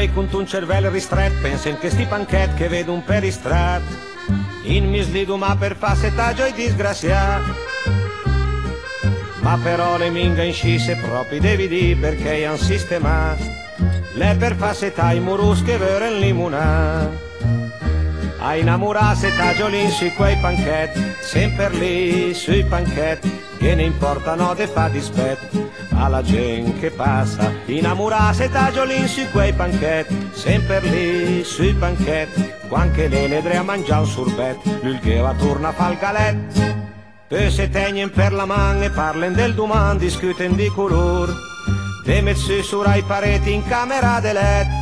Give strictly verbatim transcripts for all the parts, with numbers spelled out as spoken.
quei con un cervello ristretto pensen che sti panchetti che vedo un per istrat in mislidu ma per fa settaggio e disgrazia. Ma però le minga in scisse proprio devi di perché han sistema le per fa setai murus che veren limuna. A innamorarsi tagiolin su quei panchetti, sempre lì sui panchetti, che ne importano de fa dispetto alla gente che passa. Innamorarsi tagiolin su quei panchetti, sempre lì sui panchetti, quanche le ledre a mangiare un sorbetto, lui che va torna fa il galetto. Poi se tegnen per la man e parlen del domani, discuten di color, de messi surai pareti in camera de letto.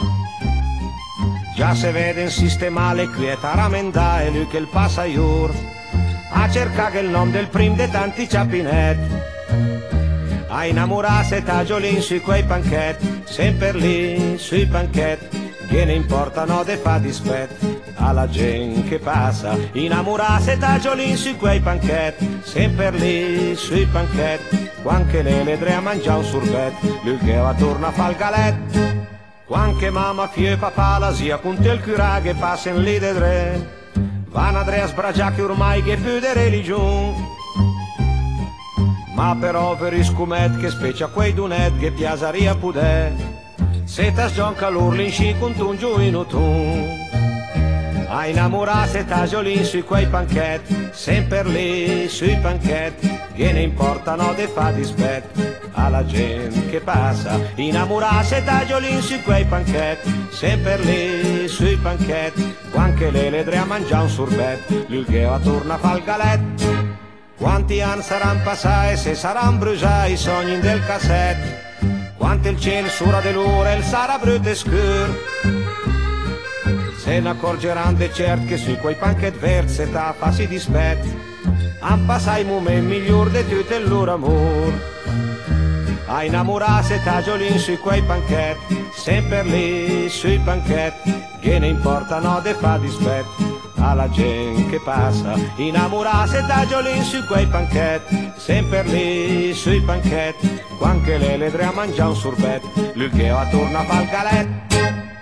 Già se vede in sistema le quieta ramenda e lui che il passa iur a cercare il nome del prim de tanti ciapinetti. A innamorarsi tagiolin su quei panchetti, sempre lì sui panchetti, che ne importano de fa dispetto alla gente che passa. Innamorarsi tagiolin su quei panchetti, sempre lì sui panchetti, quanche le ledre a mangiare un sorbetto, lui che va torna a fa il galetto. Quanche mamma, fie e papà la sia con te il cura che passen lì de tre, vanno a dre a sbragiare che ormai che più de religion. Ma però per i scumet che specie a quei dunet che piasaria pudè, se ta sgionca l'urlin sci con un giù in utun. A innamorarsi tagiolin su quei panchetti, sempre lì sui panchetti, che ne importano de fa dispetto alla gente che passa. Innamorarsi tagiolin su quei panchetti, sempre lì sui panchetti, quanche le ledre a mangiare un sorbetto, lui che va torna fa il galetto. Quanti anni saranno passati se saranno bruciati i sogni del cassetto, quanto il cielo sura dell'ora il sarà brutto e scuro. Se ne accorgeranno de certo che su quei panchetti verse ta fa si dispetto, han passato i momenti migliori di tutto il loro amore. A innamorarsi tagiolin su quei panchetti, sempre lì sui panchetti, che ne importano de fa dispetto alla gente che passa. Innamorarsi tagiolin su quei panchetti, sempre lì sui panchetti, quanche le ledre a mangiare un sorbetto, lui che va torna a fa il galetto.